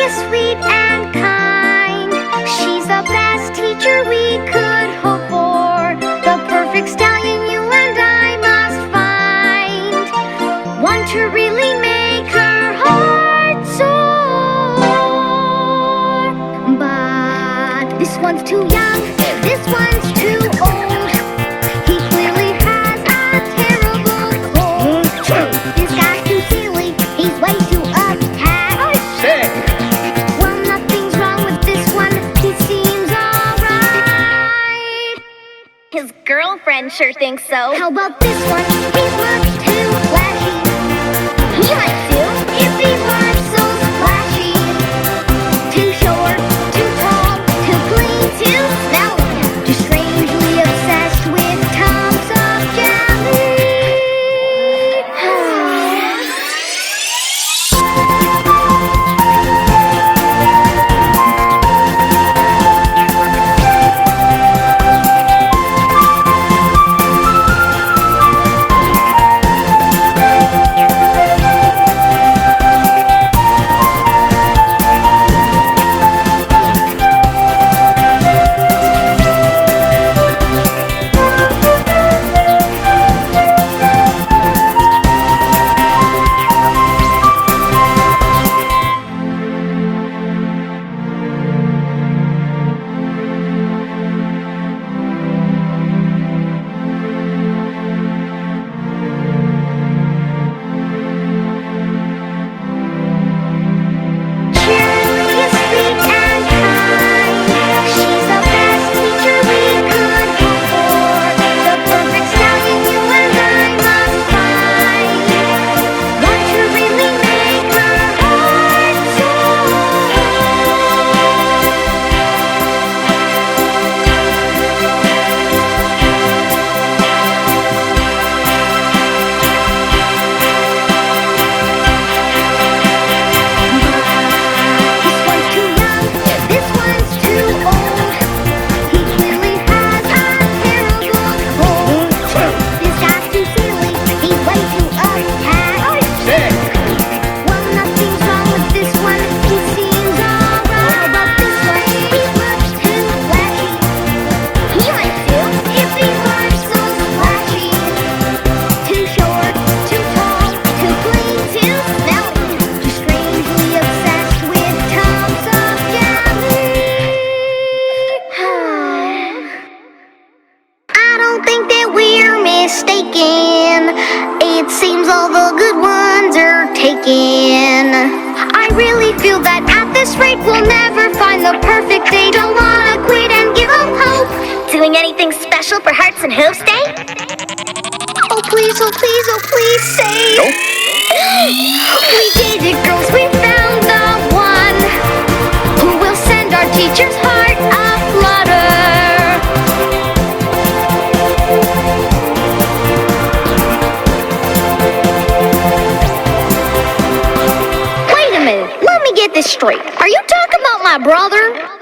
is sweet and kind. She's the best teacher we could hope for. The perfect stallion you and I must find. One to really make her heart soar. But this one's too young, this one's too old. He clearly has a terrible cold. This guy's too silly, he's way too uptight. Sick! Well, nothing's wrong with this one, he seems alright. His girlfriend sure thinks so. How about this one? He's much too flashy. He might too, if he weren't so splashy. Too short, too tall, too clean, too smelly. Just strangely obsessed with tubs of jelly. It seems all the good ones are taken. I really feel that at this rate we'll never find the perfect date. Don't wanna quit and give up hope. Doing anything special for Hearts and Hooves Day? Oh please, oh please, oh please say. Nope. We did it, girls, we found the one who will send our teacher's heart a-flutter. Wait a minute, let me get this straight. Are you talking about my brother?